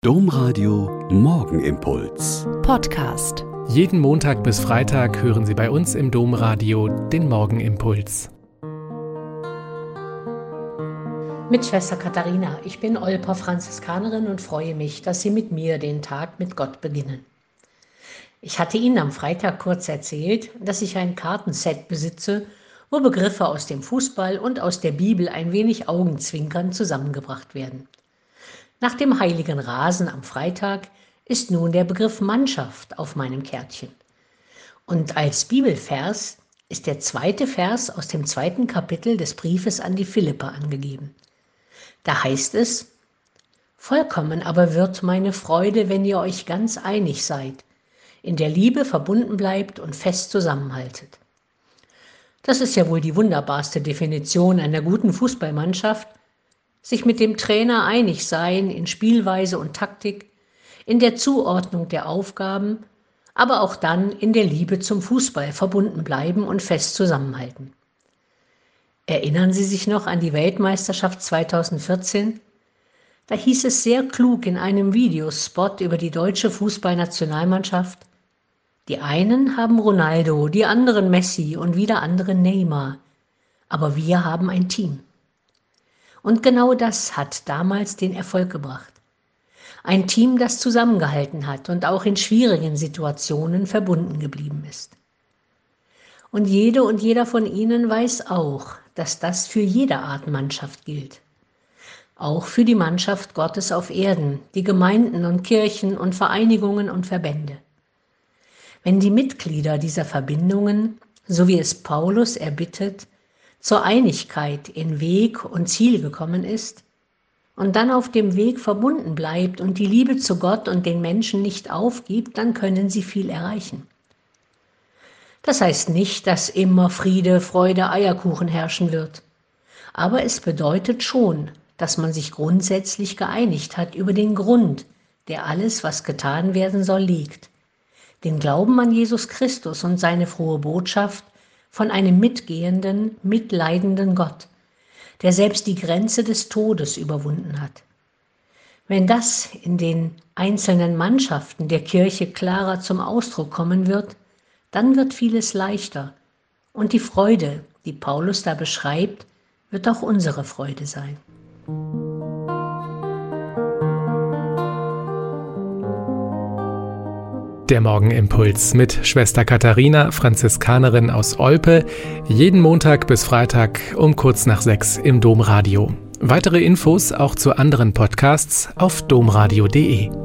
Domradio Morgenimpuls Podcast. Jeden Montag bis Freitag hören Sie bei uns im Domradio den Morgenimpuls. Mit Schwester Katharina. Ich bin Olper Franziskanerin und freue mich, dass Sie mit mir den Tag mit Gott beginnen. Ich hatte Ihnen am Freitag kurz erzählt, dass ich ein Kartenset besitze, wo Begriffe aus dem Fußball und aus der Bibel ein wenig augenzwinkernd zusammengebracht werden. Nach dem heiligen Rasen am Freitag ist nun der Begriff Mannschaft auf meinem Kärtchen. Und als Bibelvers ist der 2. Vers aus dem 2. Kapitel des Briefes an die Philipper angegeben. Da heißt es: Vollkommen aber wird meine Freude, wenn ihr euch ganz einig seid, in der Liebe verbunden bleibt und fest zusammenhaltet. Das ist ja wohl die wunderbarste Definition einer guten Fußballmannschaft: sich mit dem Trainer einig sein in Spielweise und Taktik, in der Zuordnung der Aufgaben, aber auch dann in der Liebe zum Fußball verbunden bleiben und fest zusammenhalten. Erinnern Sie sich noch an die Weltmeisterschaft 2014? Da hieß es sehr klug in einem Videospot über die deutsche Fußballnationalmannschaft: Die einen haben Ronaldo, die anderen Messi und wieder andere Neymar, aber wir haben ein Team. Und genau das hat damals den Erfolg gebracht. Ein Team, das zusammengehalten hat und auch in schwierigen Situationen verbunden geblieben ist. Und jede und jeder von Ihnen weiß auch, dass das für jede Art Mannschaft gilt. Auch für die Mannschaft Gottes auf Erden, die Gemeinden und Kirchen und Vereinigungen und Verbände. Wenn die Mitglieder dieser Verbindungen, so wie es Paulus erbittet, zur Einigkeit in Weg und Ziel gekommen ist und dann auf dem Weg verbunden bleibt und die Liebe zu Gott und den Menschen nicht aufgibt, dann können sie viel erreichen. Das heißt nicht, dass immer Friede, Freude, Eierkuchen herrschen wird. Aber es bedeutet schon, dass man sich grundsätzlich geeinigt hat über den Grund, der alles, was getan werden soll, liegt. Den Glauben an Jesus Christus und seine frohe Botschaft von einem mitgehenden, mitleidenden Gott, der selbst die Grenze des Todes überwunden hat. Wenn das in den einzelnen Mannschaften der Kirche klarer zum Ausdruck kommen wird, dann wird vieles leichter. Und die Freude, die Paulus da beschreibt, wird auch unsere Freude sein. Der Morgenimpuls mit Schwester Katharina, Franziskanerin aus Olpe, jeden Montag bis Freitag um kurz nach 6 im Domradio. Weitere Infos auch zu anderen Podcasts auf domradio.de.